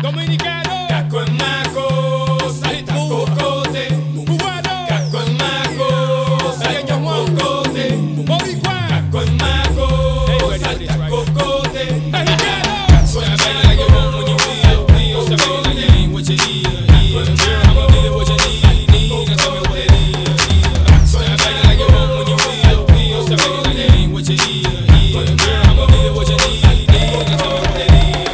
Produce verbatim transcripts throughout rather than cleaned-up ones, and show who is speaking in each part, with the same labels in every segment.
Speaker 1: Dominicano.
Speaker 2: Casco en maco, salta cocote.
Speaker 1: Cubano.
Speaker 2: Casco en maco, salta cocote.
Speaker 1: Boricua.
Speaker 2: Casco en maco, salta cocote.
Speaker 1: Mexicano.
Speaker 2: Casco en maco, when you feel, feel, so feel like it ain't what you need. I'ma give you what you need, need. Now tell me what it is. So I feel like it won't when you feel, feel, so feel like it ain't what you need. I'ma give you what you need, need. Now tell me what it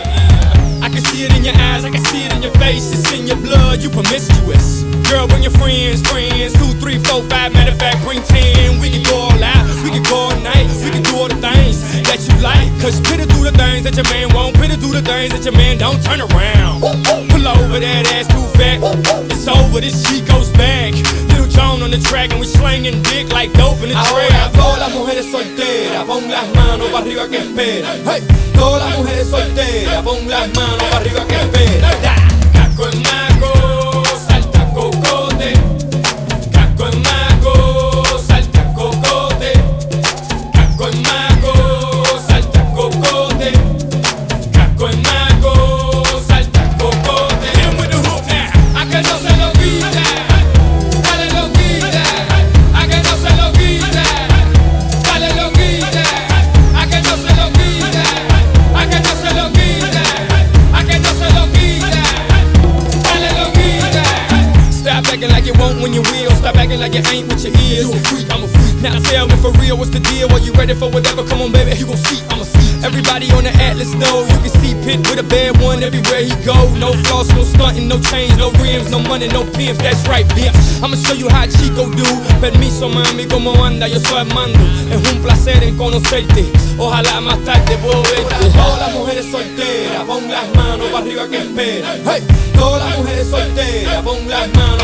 Speaker 2: is.
Speaker 1: I can see it in your eyes, I can see it in your face. It's in your blood, you promiscuous. Girl, bring your friends, friends. Two, three, four, five, matter of fact, bring ten. We can go all out, we can go all night. We can do all the things that you like. Cause Peter do the things that your man won't. Peter do the things that your man don't. Turn around. Pull over that ass too fat. It's over, this shit goes back. Little John on the track and we slinging dick like dope in the
Speaker 2: Ahora
Speaker 1: trap.
Speaker 2: todas las mujeres solteras, pon las manos para arriba que espera. Hey, todas las mujeres solteras, pon las manos para arriba que espera. Da. Casco en maco, salta cocote. Casco en maco, salta cocote. Casco en maco, salta cocote. Casco en maco, salta cocote.
Speaker 1: Hit 'em with the hook now.
Speaker 2: A que no se lo quita, dale lo quita. A que no se lo quita, dale lo quita. A que no se lo quita, a que no se lo quita. A que no se lo quita, dale lo quita. Stop acting like you won't when you will. Stop acting like you ain't what you is. You a freak, I'm a freak. Now tell me for real, what's the deal? Are you ready for whatever? Come on, baby, you gon' see, I'm a see. Everybody on the Atlas know you can see Pit with a bad one everywhere he go. No floss, no stunting, no chains, no rims, no money, no pimps. That's right, bitch. I'ma show you how Chico do. Permiso, mami, como anda, yo soy Armando. Es un placer en conocerte. Ojalá más tarde puedo verte. Todas las mujeres solteras, pon las manos para arriba que espera. Hey, todas las mujeres solteras, pon las manos